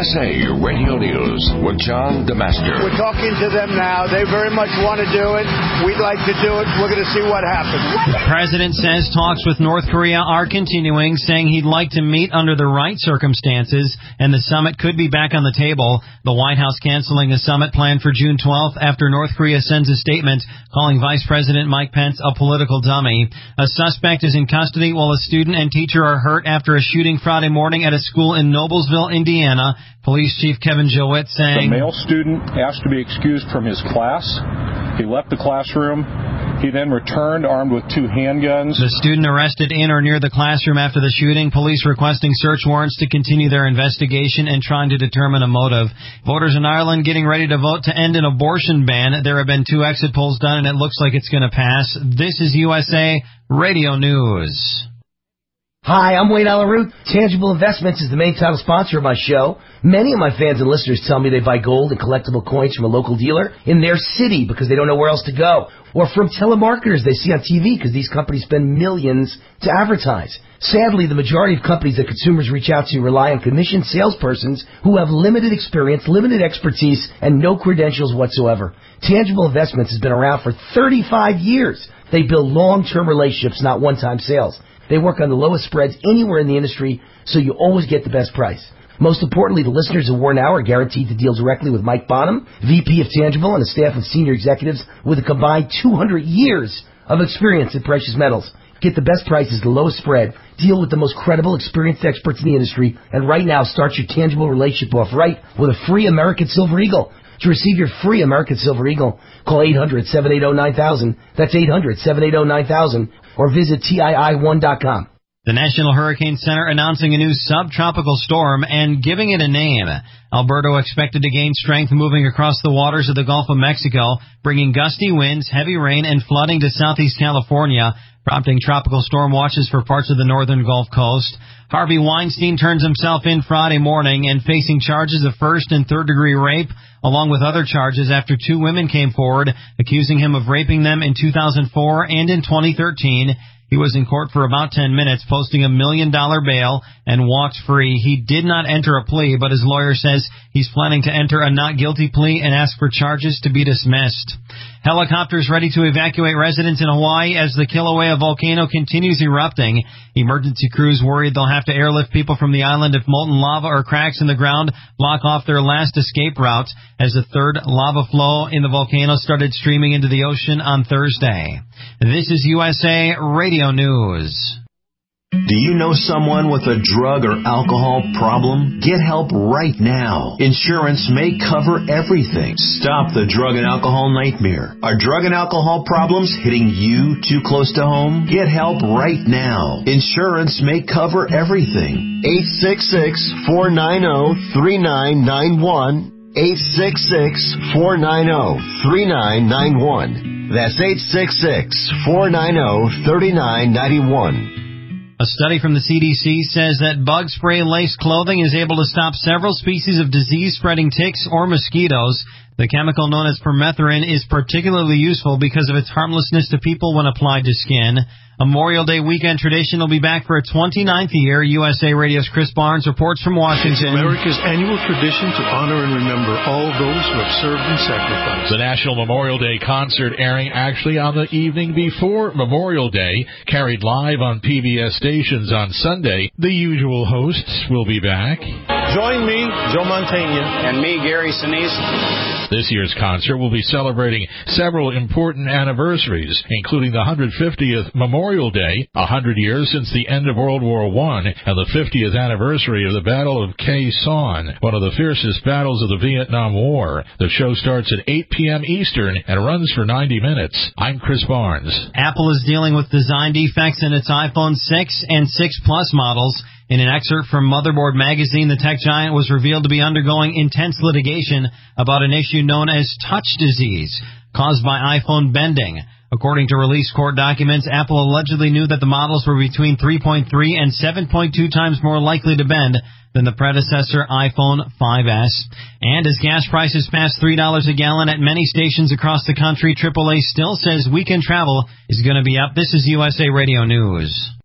USA Radio News with John DeMaster. We're talking to them now. They very much want to do it. We'd like to do it. We're going to see what happens. The president says talks with North Korea are continuing, saying he'd like to meet under the right circumstances, and the summit could be back on the table. The White House canceling a summit planned for June 12th after North Korea sends a statement calling Vice President Mike Pence a political dummy. A suspect is in custody while a student and teacher are hurt after a shooting Friday morning at a school in Noblesville, Indiana. Police Chief Kevin Jowett saying, "The male student asked to be excused from his class. He left the classroom. He then returned armed with 2 handguns." The student arrested in or near the classroom after the shooting. Police requesting search warrants to continue their investigation and trying to determine a motive. Voters in Ireland getting ready to vote to end an abortion ban. There have been 2 exit polls done, and it looks like it's going to pass. This is USA Radio News. Hi, I'm Wayne Alaroot. Tangible Investments is the main title sponsor of my show. Many of my fans and listeners tell me they buy gold and collectible coins from a local dealer in their city because they don't know where else to go. Or from telemarketers they see on TV because these companies spend millions to advertise. Sadly, the majority of companies that consumers reach out to rely on commissioned salespersons who have limited experience, limited expertise, and no credentials whatsoever. Tangible Investments has been around for 35 years. They build long-term relationships, not one-time sales. They work on the lowest spreads anywhere in the industry, so you always get the best price. Most importantly, the listeners of War Now are guaranteed to deal directly with Mike Bonham, VP of Tangible, and a staff of senior executives with a combined 200 years of experience in precious metals. Get the best prices, the lowest spread, deal with the most credible, experienced experts in the industry, and right now start your Tangible relationship off right with a free American Silver Eagle. To receive your free American Silver Eagle, call 800-780-9000. That's 800-780-9000. Or visit TII1.com. The National Hurricane Center announcing a new subtropical storm and giving it a name. Alberto expected to gain strength moving across the waters of the Gulf of Mexico, bringing gusty winds, heavy rain, and flooding to southeast California, prompting tropical storm watches for parts of the northern Gulf Coast. Harvey Weinstein turns himself in Friday morning and facing charges of first and third degree rape, along with other charges after 2 women came forward accusing him of raping them in 2004 and in 2013. He was in court for about 10 minutes, posting $1 million bail, and walked free. He did not enter a plea, but his lawyer says he's planning to enter a not guilty plea and ask for charges to be dismissed. Helicopters ready to evacuate residents in Hawaii as the Kilauea volcano continues erupting. Emergency crews worried they'll have to airlift people from the island if molten lava or cracks in the ground block off their last escape route, as the third lava flow in the volcano started streaming into the ocean on Thursday. This is USA Radio News. Do you know someone with a drug or alcohol problem? Get help right now. Insurance may cover everything. Stop the drug and alcohol nightmare. Are drug and alcohol problems hitting you too close to home? Get help right now. Insurance may cover everything. 866-490-3991. 866-490-3991. That's 866-490-3991. A study from the CDC says that bug spray-laced clothing is able to stop several species of disease-spreading ticks or mosquitoes. The chemical known as permethrin is particularly useful because of its harmlessness to people when applied to skin. A Memorial Day weekend tradition will be back for its 29th year. USA Radio's Chris Barnes reports from Washington. It's America's annual tradition to honor and remember all those who have served and sacrificed. The National Memorial Day concert airing actually on the evening before Memorial Day, carried live on PBS stations on Sunday. The usual hosts will be back. Join me, Joe Mantegna. And me, Gary Sinise. This year's concert will be celebrating several important anniversaries, including the 150th Memorial Day, 100 years since the end of World War I, and the 50th anniversary of the Battle of Khe Sanh, one of the fiercest battles of the Vietnam War. The show starts at 8 p.m. Eastern and runs for 90 minutes. I'm Chris Barnes. Apple is dealing with design defects in its iPhone 6 and 6 Plus models. In an excerpt from Motherboard magazine, the tech giant was revealed to be undergoing intense litigation about an issue known as touch disease, caused by iPhone bending. According to released court documents, Apple allegedly knew that the models were between 3.3 and 7.2 times more likely to bend than the predecessor iPhone 5S. And as gas prices pass $3 a gallon at many stations across the country, AAA still says weekend travel is going to be up. This is USA Radio News.